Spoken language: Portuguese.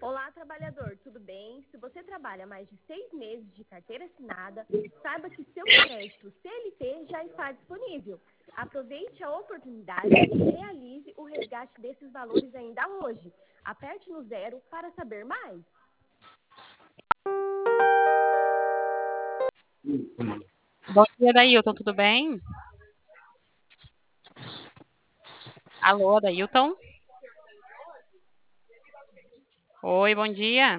Olá, trabalhador, tudo bem? Se você trabalha mais de 6 meses de carteira assinada, saiba que seu crédito CLT já está disponível. Aproveite a oportunidade e realize o resgate desses valores ainda hoje. Aperte no 0 para saber mais. Bom dia, Dailton, tudo bem? Alô, Dailton? Oi, bom dia.